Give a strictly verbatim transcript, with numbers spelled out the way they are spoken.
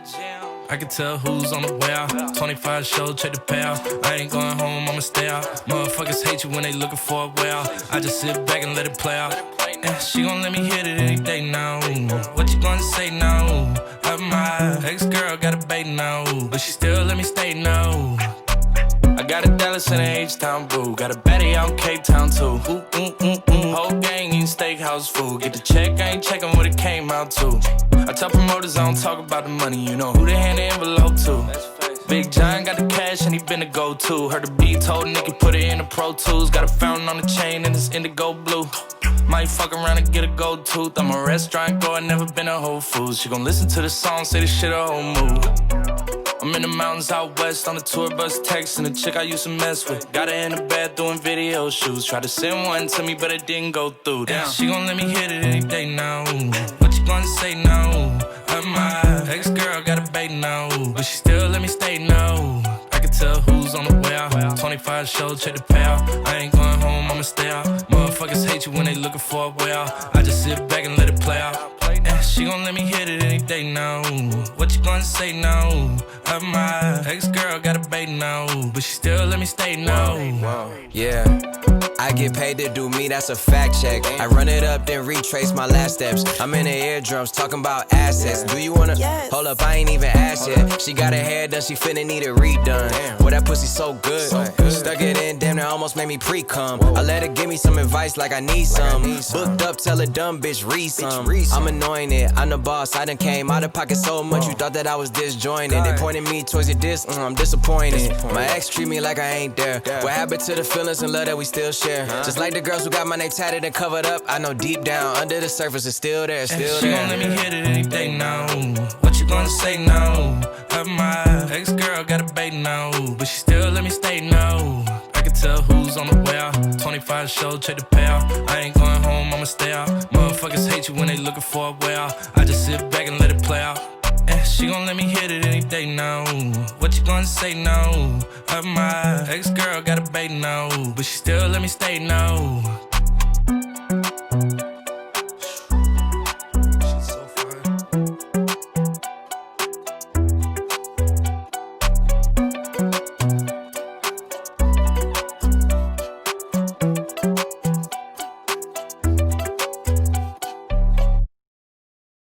I can tell who's on the way out. twenty-five show, check the payout. I ain't going home, I'ma stay out. Motherfuckers hate you when they looking for a way out. I just sit back and let it play out. And she gon' let me hit it any day now. What you gonna say now? Uh, my ex-girl got a bait now, but she still let me stay now. I got a Dallas and a H-Town boo. Got a baddie out in Cape Town too. Ooh, ooh, ooh, ooh. Whole gang eating steakhouse food. Get the check, I ain't checking what it came out to. I tell promoters I don't talk about the money. You know who they hand the envelope to. Big John got the cash and he been the go-to. Heard the beat, told Nicky put it in the Pro Tools. Got a fountain on the chain and it's indigo blue. Might fuck around and get a gold tooth. I'm a restaurant goer, never been a Whole Foods. She gon' listen to the song, say this shit a whole move. I'm in the mountains out west on the tour bus texting the chick I used to mess with. Got her in the bed doing video shoots. Tried to send one to me, but it didn't go through. Damn, she gon' let me hit it any day now. What you gonna say now? Uh, my ex-girl got a bait now, but she still let me stay now. I can tell who's on the way out. twenty-five show, check the payout. I ain't going home, I'ma stay out. Motherfuckers hate you when they looking for a way out. I just sit back and let it play out. And she gon' let me hit it any day now. What you gonna say now? Uh, my ex-girl got a bait now, but she still let me stay now. Yeah, I get paid to do me, that's a fact check. I run it up, then retrace my last steps. I'm in the eardrums, talking about assets. Do you wanna, yes. hold up, I ain't even asked yet. She got her hair done, she finna need it redone. Boy, that pussy so good, so good. Stuck it in, damn, that almost made me pre-cum. I let her give me some advice like I need some. Like I need some. Booked up, tell a dumb bitch, read some. Read some. I'm annoying it, I'm the boss, I done came out of pocket so much. You thought that I was disjointed. God. They pointed me towards your diss, mm, I'm disappointed. disappointed. My ex treat me like I ain't there. Yeah. What happened to the feelings and love that we still share? Huh? Just like the girls who got my name tatted and covered up, I know deep down, under the surface, it's still there, still and she there. She gon' let me hit it any day now. What you gonna say now? Uh, my ex-girl got a bait now, but she still let me stay now. I can tell who's on the way out. twenty-five show, check the payout. I ain't going home, I'ma stay out. Motherfuckers hate you when they looking for a way out. I just sit back and let it play out. And she gon' let me hit it any day now. What you gonna say now? Uh, my ex-girl got a bait now, but she still let me stay now.